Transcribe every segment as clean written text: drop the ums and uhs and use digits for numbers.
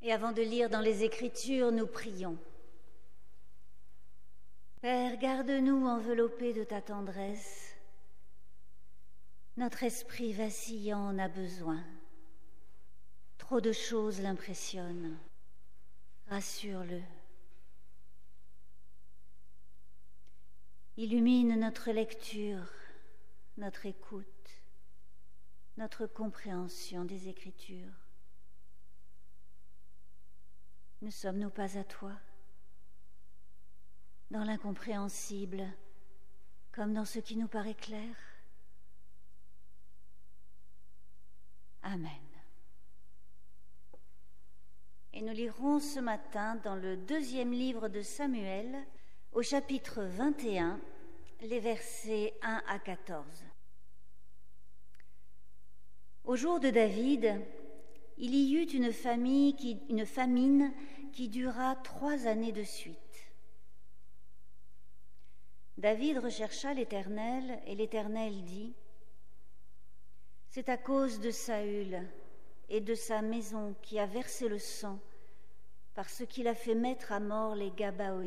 Et avant de lire dans les Écritures, nous prions. Père, garde-nous enveloppés de ta tendresse. Notre esprit vacillant en a besoin. Trop de choses l'impressionnent. Rassure-le. Illumine notre lecture, notre écoute, notre compréhension des Écritures. Ne sommes-nous pas à toi, dans l'incompréhensible comme dans ce qui nous paraît clair? Amen. Et nous lirons ce matin dans le 2e livre de Samuel, au chapitre 21, les versets 1 à 14. Au jour de David, il y eut une famine qui dura 3 années de suite. David rechercha l'Éternel, et l'Éternel dit : « C'est à cause de Saül et de sa maison qui a versé le sang, parce qu'il a fait mettre à mort les Gabaonites. »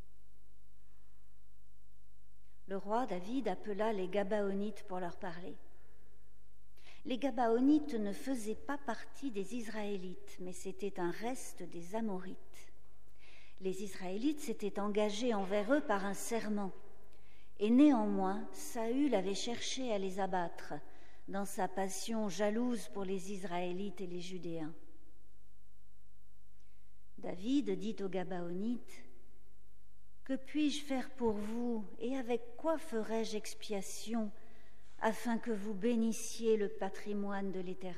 Le roi David appela les Gabaonites pour leur parler. Les Gabaonites ne faisaient pas partie des Israélites, mais c'était un reste des Amorites. Les Israélites s'étaient engagés envers eux par un serment, et néanmoins Saül avait cherché à les abattre dans sa passion jalouse pour les Israélites et les Judéens. David dit aux Gabaonites : « Que puis-je faire pour vous, et avec quoi ferai-je expiation afin que vous bénissiez le patrimoine de l'Éternel ?»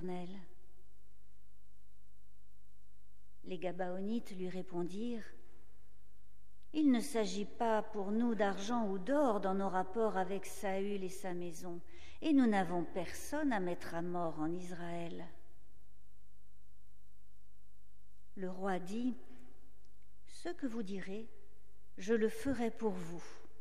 Les Gabaonites lui répondirent : « Il ne s'agit pas pour nous d'argent ou d'or dans nos rapports avec Saül et sa maison, et nous n'avons personne à mettre à mort en Israël. » Le roi dit : « Ce que vous direz, je le ferai pour vous. »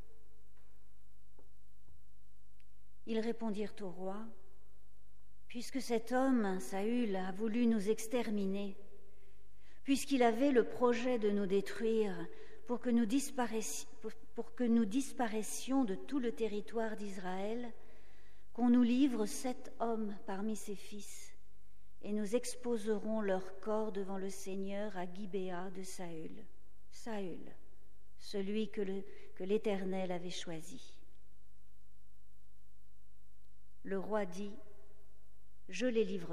Ils répondirent au roi : « Puisque cet homme, Saül, a voulu nous exterminer, puisqu'il avait le projet de nous détruire pour que nous disparaissions de tout le territoire d'Israël, qu'on nous livre 7 hommes parmi ses fils, et nous exposerons leur corps devant le Seigneur à Gibéa de Saül, celui que l'Éternel avait choisi. » Le roi dit : « Je les livrerai. »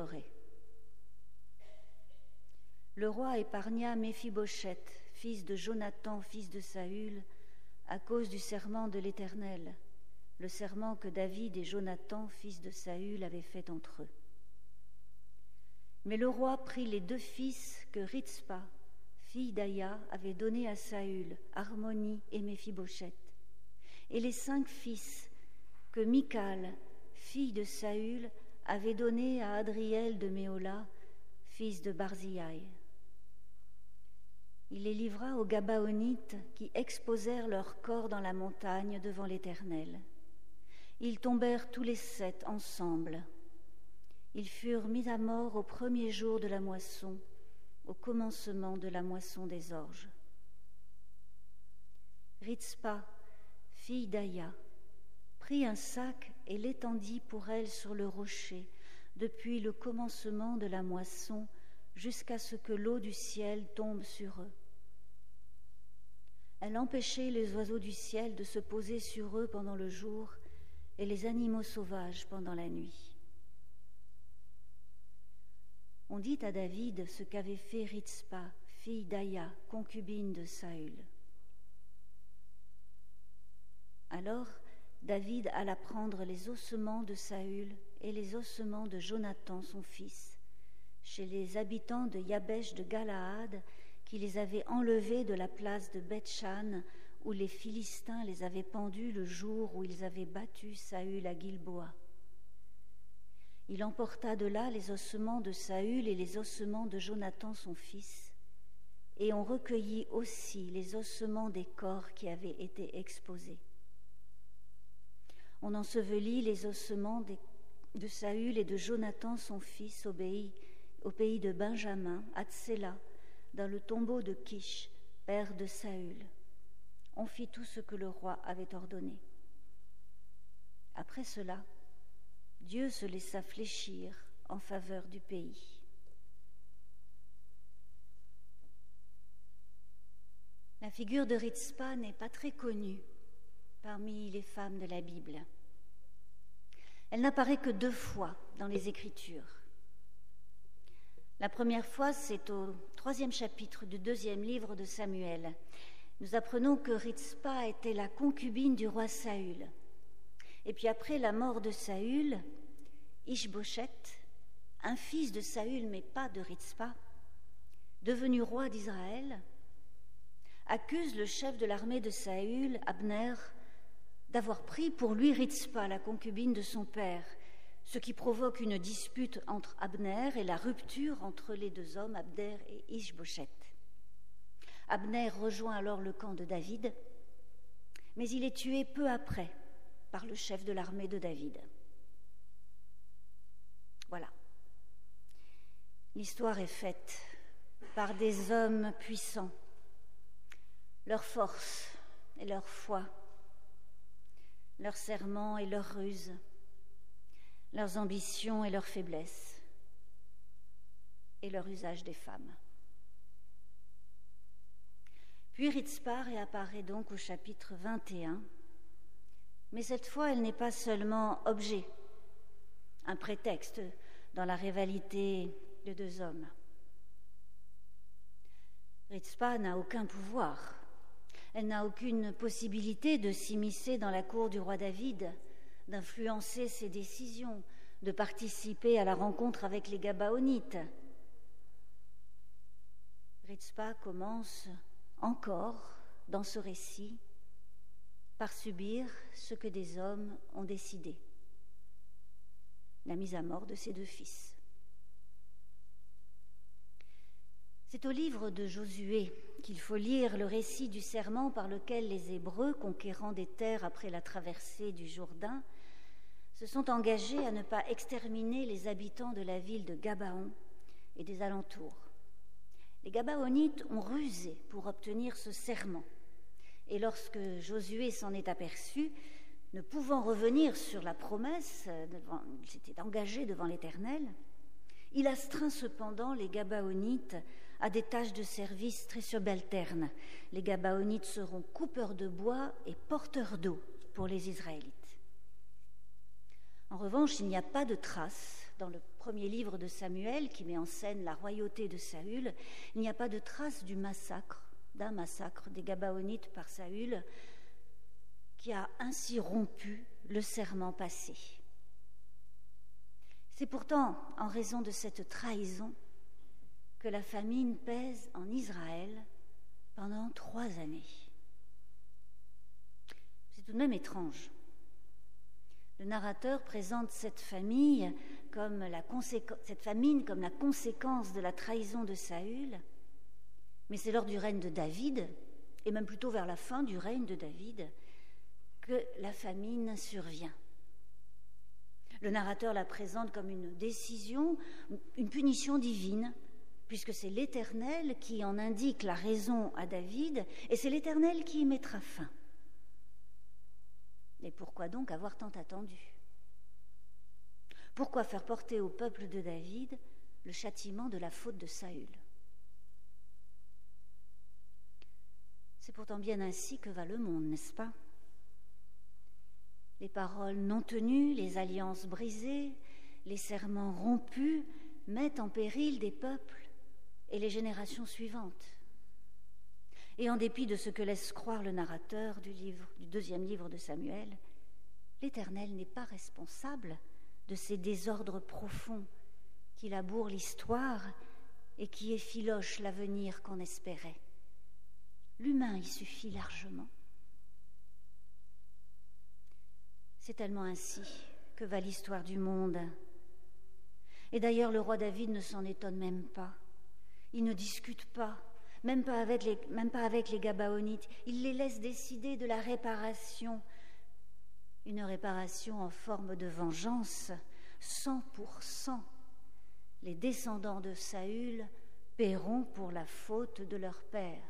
Le roi épargna Méphibosheth, fils de Jonathan, fils de Saül, à cause du serment de l'Éternel, le serment que David et Jonathan, fils de Saül, avaient fait entre eux. Mais le roi prit les 2 fils que Ritzpa, fille d'Aïa, avait donnés à Saül, Harmonie et Méphibosheth, et les 5 fils que Michal, fille de Saül, avait donnés à Adriel de Méhola, fils de Barziaï. Il les livra aux Gabaonites qui exposèrent leurs corps dans la montagne devant l'Éternel. Ils tombèrent tous les 7 ensemble. Ils furent mis à mort au 1er jour de la moisson, au commencement de la moisson des orges. Ritzpa, fille d'Aïa, prit un sac et l'étendit pour elle sur le rocher, depuis le commencement de la moisson jusqu'à ce que l'eau du ciel tombe sur eux. Elle empêchait les oiseaux du ciel de se poser sur eux pendant le jour et les animaux sauvages pendant la nuit. On dit à David ce qu'avait fait Ritzpa, fille d'Aïa, concubine de Saül. Alors David alla prendre les ossements de Saül et les ossements de Jonathan, son fils, chez les habitants de Yabesh de Galaad, qui les avaient enlevés de la place de Beth-Shan, où les Philistins les avaient pendus le jour où ils avaient battu Saül à Gilboa. Il emporta de là les ossements de Saül et les ossements de Jonathan, son fils, et on recueillit aussi les ossements des corps qui avaient été exposés. On ensevelit les ossements de Saül et de Jonathan, son fils, au au pays de Benjamin, à Tséla, dans le tombeau de Kish, père de Saül. On fit tout ce que le roi avait ordonné. Après cela, Dieu se laissa fléchir en faveur du pays. La figure de Ritzpa n'est pas très connue parmi les femmes de la Bible. Elle n'apparaît que 2 fois dans les Écritures. La première fois, c'est au 3e chapitre du 2e livre de Samuel. Nous apprenons que Ritzpa était la concubine du roi Saül. Et puis après la mort de Saül, Ish-Boshet, un fils de Saül mais pas de Ritzpa, devenu roi d'Israël, accuse le chef de l'armée de Saül, Abner, d'avoir pris pour lui Ritzpa, la concubine de son père, ce qui provoque une dispute entre Abner et la rupture entre les 2 hommes, Abner et Ish-Boshet. Abner rejoint alors le camp de David, mais il est tué peu après par le chef de l'armée de David. Voilà. L'histoire est faite par des hommes puissants. Leur force et leur foi, leurs serments et leurs ruses, leurs ambitions et leurs faiblesses, et leur usage des femmes. Puis Ritzpa réapparaît donc au chapitre 21, mais cette fois elle n'est pas seulement objet, un prétexte dans la rivalité de 2 hommes. Ritzpa n'a aucun pouvoir. Elle n'a aucune possibilité de s'immiscer dans la cour du roi David, d'influencer ses décisions, de participer à la rencontre avec les Gabaonites. Ritzpa commence encore, dans ce récit, par subir ce que des hommes ont décidé, la mise à mort de ses 2 fils. C'est au livre de Josué qu'il faut lire le récit du serment par lequel les Hébreux, conquérant des terres après la traversée du Jourdain, se sont engagés à ne pas exterminer les habitants de la ville de Gabaon et des alentours. Les Gabaonites ont rusé pour obtenir ce serment, et lorsque Josué s'en est aperçu, ne pouvant revenir sur la promesse, il s'était engagé devant l'Éternel, il astreint cependant les Gabaonites à des tâches de service très subalternes. Les Gabaonites seront coupeurs de bois et porteurs d'eau pour les Israélites. En revanche, il n'y a pas de trace, dans le premier livre de Samuel, qui met en scène la royauté de Saül, il n'y a pas de trace d'un massacre des Gabaonites par Saül, qui a ainsi rompu le serment passé. C'est pourtant en raison de cette trahison que la famine pèse en Israël pendant 3 années. C'est tout de même étrange. Le narrateur présente cette famine comme la conséquence de la trahison de Saül, mais c'est lors du règne de David, et même plutôt vers la fin du règne de David, que la famine survient. Le narrateur la présente comme une décision, une punition divine, puisque c'est l'Éternel qui en indique la raison à David, et c'est l'Éternel qui y mettra fin. Et pourquoi donc avoir tant attendu ? Pourquoi faire porter au peuple de David le châtiment de la faute de Saül ? C'est pourtant bien ainsi que va le monde, n'est-ce pas ? Les paroles non tenues, les alliances brisées, les serments rompus mettent en péril des peuples et les générations suivantes. Et en dépit de ce que laisse croire le narrateur du 2e livre de Samuel, l'Éternel n'est pas responsable de ces désordres profonds qui labourent l'histoire et qui effilochent l'avenir qu'on espérait. L'humain y suffit largement. C'est tellement ainsi que va l'histoire du monde. Et d'ailleurs, le roi David ne s'en étonne même pas. Il ne discute pas, même pas avec les Gabaonites. Il les laisse décider de la réparation. Une réparation en forme de vengeance, 100%, les descendants de Saül paieront pour la faute de leur père.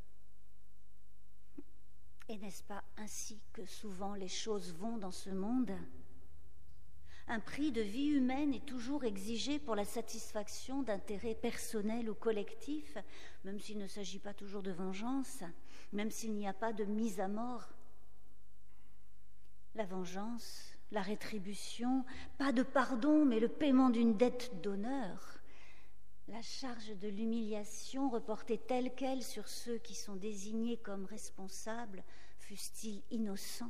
Et n'est-ce pas ainsi que souvent les choses vont dans ce monde ? Un prix de vie humaine est toujours exigé pour la satisfaction d'intérêts personnels ou collectifs, même s'il ne s'agit pas toujours de vengeance, même s'il n'y a pas de mise à mort. La vengeance, la rétribution, pas de pardon, mais le paiement d'une dette d'honneur. La charge de l'humiliation reportée telle quelle sur ceux qui sont désignés comme responsables, fussent-ils innocents.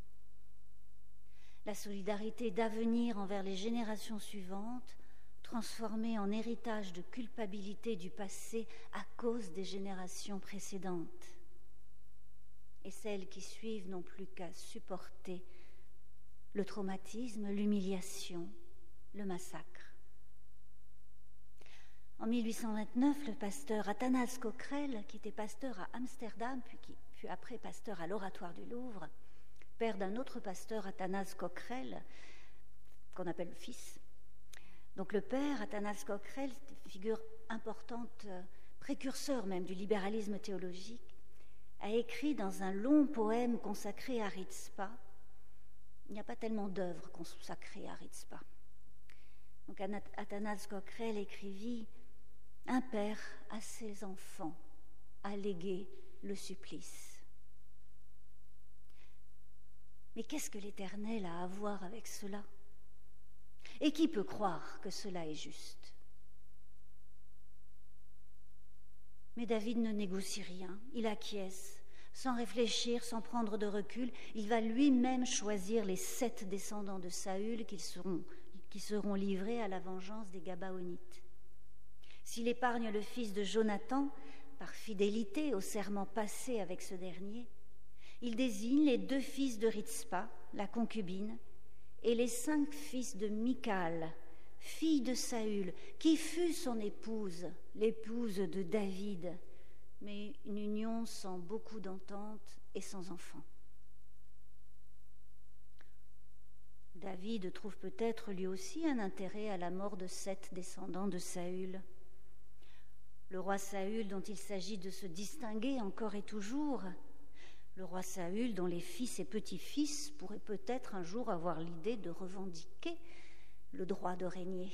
La solidarité d'avenir envers les générations suivantes, transformée en héritage de culpabilité du passé à cause des générations précédentes. Et celles qui suivent n'ont plus qu'à supporter le traumatisme, l'humiliation, le massacre. En 1829, le pasteur Athanase Coquerel, qui était pasteur à Amsterdam, puis qui fut après pasteur à l'Oratoire du Louvre, père d'un autre pasteur, Athanase Coquerel, qu'on appelle le fils. Donc le père, Athanase Coquerel, figure importante, précurseur même du libéralisme théologique, a écrit dans un long poème consacré à Ritzpah. Il n'y a pas tellement d'œuvres consacrées à Ritzpah. Donc Athanase Coquerel écrivit « Un père à ses enfants a légué le supplice ». Mais qu'est-ce que l'Éternel a à voir avec cela ? Et qui peut croire que cela est juste ? Mais David ne négocie rien, il acquiesce, sans réfléchir, sans prendre de recul. Il va lui-même choisir les 7 descendants de Saül qui seront livrés à la vengeance des Gabaonites. S'il épargne le fils de Jonathan, par fidélité au serment passé avec ce dernier, il désigne les 2 fils de Ritzpah, la concubine, et les 5 fils de Michal, fille de Saül, qui fut son épouse, l'épouse de David, mais une union sans beaucoup d'entente et sans enfant. David trouve peut-être lui aussi un intérêt à la mort de 7 descendants de Saül. Le roi Saül, dont il s'agit de se distinguer encore et toujours, le roi Saül, dont les fils et petits-fils pourraient peut-être un jour avoir l'idée de revendiquer le droit de régner.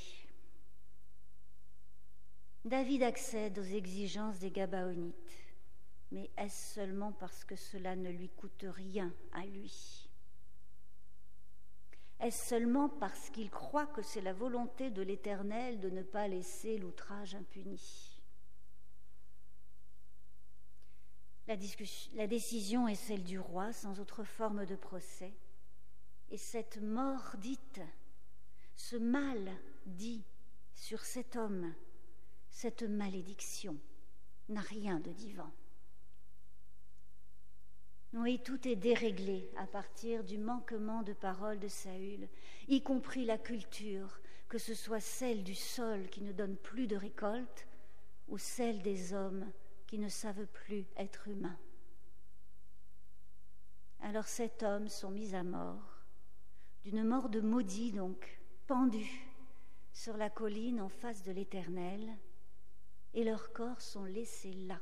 David accède aux exigences des Gabaonites, mais est-ce seulement parce que cela ne lui coûte rien à lui ? Est-ce seulement parce qu'il croit que c'est la volonté de l'Éternel de ne pas laisser l'outrage impuni ? La décision est celle du roi, sans autre forme de procès. Et cette mort dite, ce mal dit sur cet homme, cette malédiction, n'a rien de divin. Oui, tout est déréglé à partir du manquement de parole de Saül, y compris la culture, que ce soit celle du sol qui ne donne plus de récolte ou celle des hommes qui ne savent plus être humains. Alors 7 hommes sont mis à mort, d'une mort de maudits donc, pendus sur la colline en face de l'Éternel, et leurs corps sont laissés là,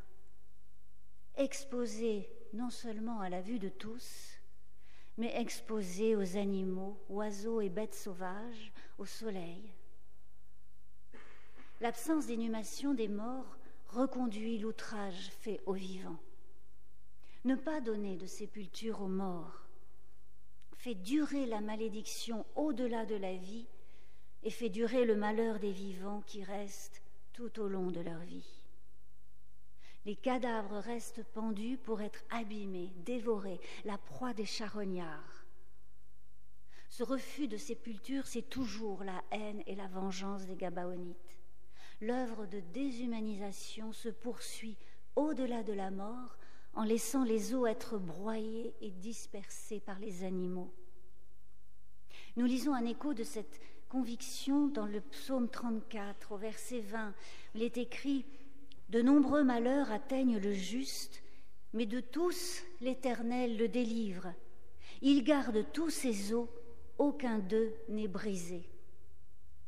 exposés non seulement à la vue de tous, mais exposés aux animaux, oiseaux et bêtes sauvages, au soleil. L'absence d'inhumation des morts reconduit l'outrage fait aux vivants. Ne pas donner de sépulture aux morts fait durer la malédiction au-delà de la vie et fait durer le malheur des vivants qui restent tout au long de leur vie. Les cadavres restent pendus pour être abîmés, dévorés, la proie des charognards. Ce refus de sépulture, c'est toujours la haine et la vengeance des Gabaonites. L'œuvre de déshumanisation se poursuit au-delà de la mort en laissant les os être broyés et dispersés par les animaux. Nous lisons un écho de cette conviction dans le psaume 34, au verset 20. Il est écrit « De nombreux malheurs atteignent le juste, mais de tous l'Éternel le délivre. Il garde tous ses os, aucun d'eux n'est brisé. »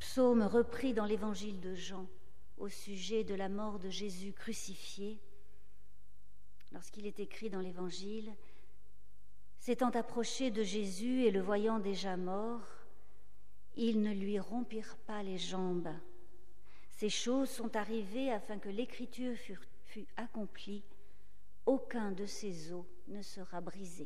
Psaume repris dans l'évangile de Jean au sujet de la mort de Jésus crucifié. Lorsqu'il est écrit dans l'évangile, s'étant approché de Jésus et le voyant déjà mort, ils ne lui rompirent pas les jambes. Ces choses sont arrivées afin que l'écriture fût accomplie. Aucun de ces os ne sera brisé.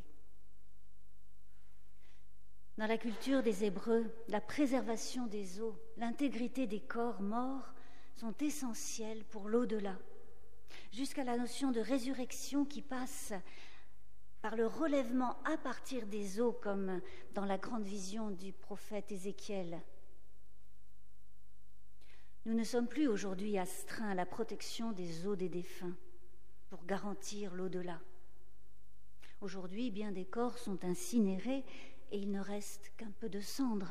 Dans la culture des Hébreux, la préservation des os, l'intégrité des corps morts sont essentielles pour l'au-delà, jusqu'à la notion de résurrection qui passe par le relèvement à partir des os, comme dans la grande vision du prophète Ézéchiel. Nous ne sommes plus aujourd'hui astreints à la protection des os des défunts pour garantir l'au-delà. Aujourd'hui, bien des corps sont incinérés et il ne reste qu'un peu de cendre.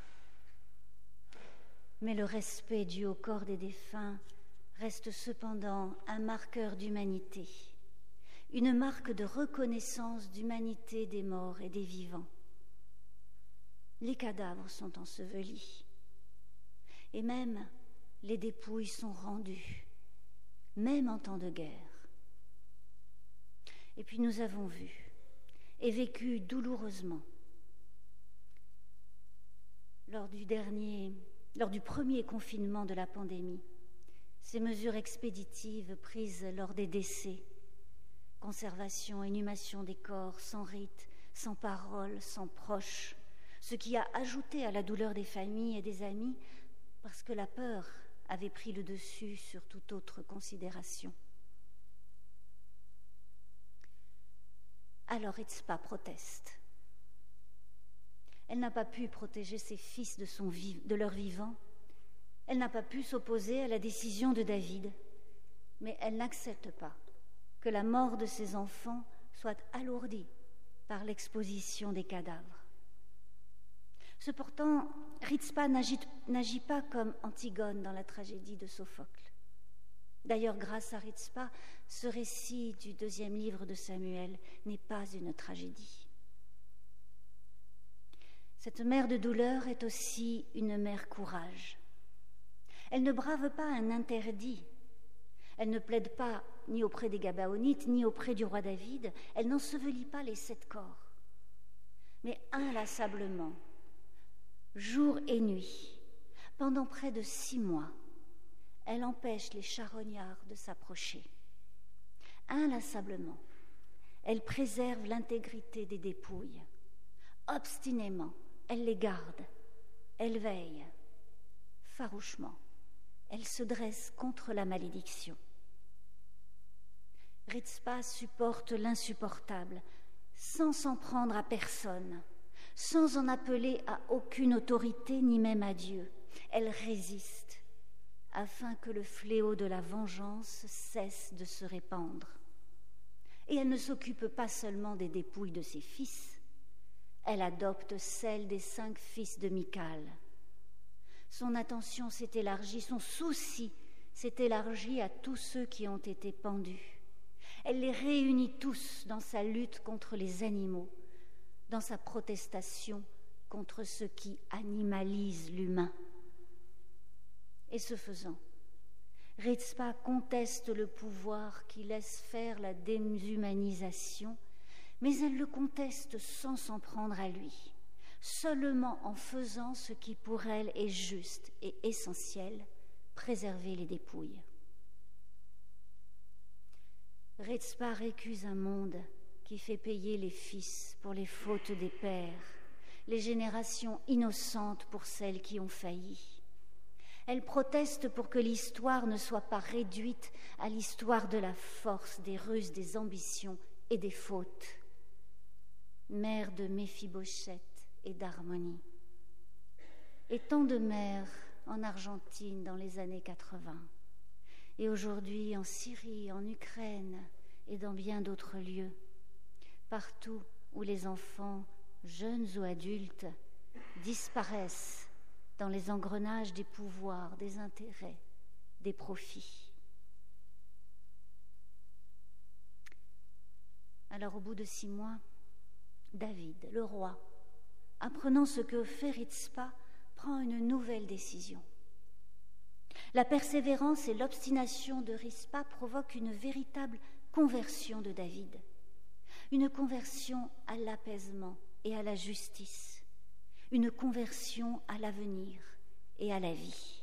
Mais le respect dû au corps des défunts reste cependant un marqueur d'humanité, une marque de reconnaissance d'humanité des morts et des vivants. Les cadavres sont ensevelis et même les dépouilles sont rendues, même en temps de guerre. Et puis nous avons vu et vécu douloureusement lors du premier confinement de la pandémie, ces mesures expéditives prises lors des décès, conservation, inhumation des corps, sans rite, sans parole, sans proches, ce qui a ajouté à la douleur des familles et des amis parce que la peur avait pris le dessus sur toute autre considération. Alors Ritzpa proteste. Elle n'a pas pu protéger ses fils de leur vivant. Elle n'a pas pu s'opposer à la décision de David. Mais elle n'accepte pas que la mort de ses enfants soit alourdie par l'exposition des cadavres. Cependant, Ritzpa n'agit pas comme Antigone dans la tragédie de Sophocle. D'ailleurs, grâce à Ritzpa, ce récit du 2e livre de Samuel n'est pas une tragédie. Cette mère de douleur est aussi une mère courage. Elle ne brave pas un interdit. Elle ne plaide pas ni auprès des Gabaonites, ni auprès du roi David. Elle n'ensevelit pas les 7 corps. Mais inlassablement, jour et nuit, pendant près de 6 mois, elle empêche les charognards de s'approcher. Inlassablement, elle préserve l'intégrité des dépouilles. Obstinément, elle les garde, elle veille. Farouchement, elle se dresse contre la malédiction. Ritzpa supporte l'insupportable, sans s'en prendre à personne, sans en appeler à aucune autorité, ni même à Dieu. Elle résiste, afin que le fléau de la vengeance cesse de se répandre. Et elle ne s'occupe pas seulement des dépouilles de ses fils, elle adopte celle des 5 fils de Michal. Son attention s'est élargie, son souci s'est élargi à tous ceux qui ont été pendus. Elle les réunit tous dans sa lutte contre les animaux, dans sa protestation contre ce qui animalise l'humain. Et ce faisant, Ritzpa conteste le pouvoir qui laisse faire la déshumanisation, mais elle le conteste sans s'en prendre à lui, seulement en faisant ce qui pour elle est juste et essentiel, préserver les dépouilles. Ritzpa récuse un monde qui fait payer les fils pour les fautes des pères, les générations innocentes pour celles qui ont failli. Elle proteste pour que l'histoire ne soit pas réduite à l'histoire de la force, des ruses, des ambitions et des fautes. Mère de Méphibosheth et d'Harmonie. Et tant de mères en Argentine dans les années 80. Et aujourd'hui en Syrie, en Ukraine et dans bien d'autres lieux. Partout où les enfants, jeunes ou adultes, disparaissent dans les engrenages des pouvoirs, des intérêts, des profits. Alors au bout de 6 mois, David, le roi, apprenant ce que fait Ritzpa, prend une nouvelle décision. La persévérance et l'obstination de Rizpa provoquent une véritable conversion de David, une conversion à l'apaisement et à la justice, une conversion à l'avenir et à la vie.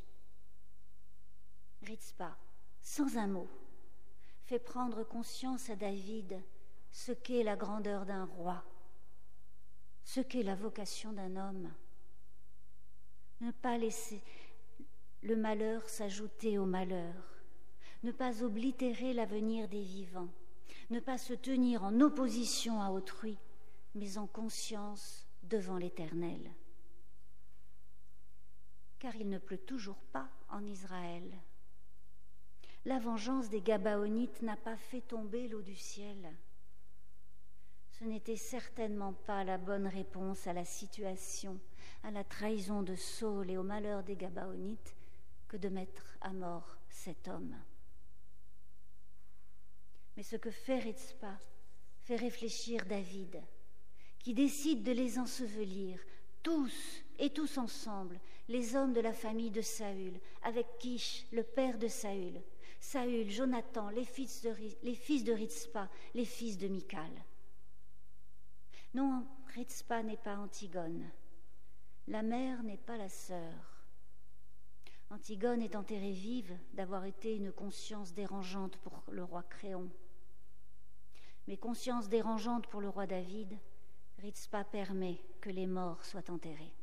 Rizpa, sans un mot, fait prendre conscience à David ce qu'est la grandeur d'un roi, ce qu'est la vocation d'un homme. Ne pas laisser le malheur s'ajouter au malheur, ne pas oblitérer l'avenir des vivants, ne pas se tenir en opposition à autrui, mais en conscience devant l'Éternel. Car il ne pleut toujours pas en Israël. La vengeance des Gabaonites n'a pas fait tomber l'eau du ciel. Ce n'était certainement pas la bonne réponse à la situation, à la trahison de Saül et au malheur des Gabaonites que de mettre à mort cet homme. Mais ce que fait Rizpa fait réfléchir David, qui décide de les ensevelir, tous et tous ensemble, les hommes de la famille de Saül, avec Kish, le père de Saül, Saül, Jonathan, les fils de Rizpa, les fils de Michal. Non, Rizpa n'est pas Antigone. La mère n'est pas la sœur. Antigone est enterrée vive d'avoir été une conscience dérangeante pour le roi Créon. Mais conscience dérangeante pour le roi David, Rizpa permet que les morts soient enterrés.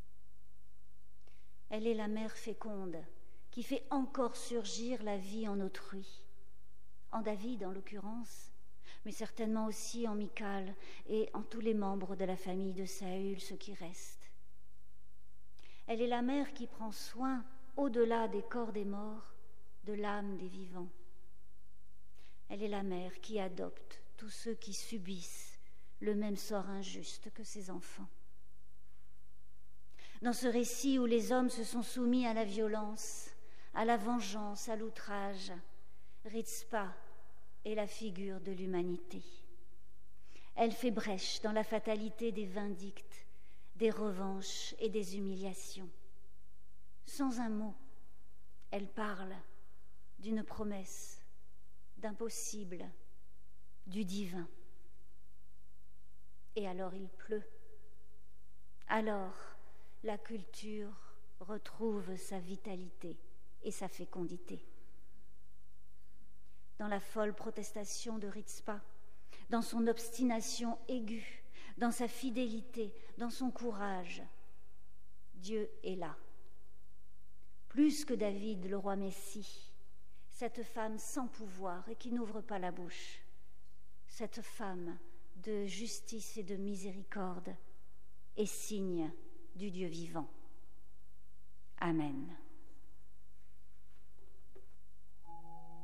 Elle est la mère féconde qui fait encore surgir la vie en autrui, en David en l'occurrence, mais certainement aussi en Michal et en tous les membres de la famille de Saül, ceux qui restent. Elle est la mère qui prend soin, au-delà des corps des morts, de l'âme des vivants. Elle est la mère qui adopte tous ceux qui subissent le même sort injuste que ses enfants. Dans ce récit où les hommes se sont soumis à la violence, à la vengeance, à l'outrage, Rizpa est la figure de l'humanité. Elle fait brèche dans la fatalité des vindictes, des revanches et des humiliations. Sans un mot, elle parle d'une promesse, d'un possible, du divin. Et alors il pleut. Alors la culture retrouve sa vitalité et sa fécondité. Dans la folle protestation de Rizpa, dans son obstination aiguë, dans sa fidélité, dans son courage, Dieu est là. Plus que David, le roi Messie, cette femme sans pouvoir et qui n'ouvre pas la bouche, cette femme de justice et de miséricorde est signe du Dieu vivant. Amen.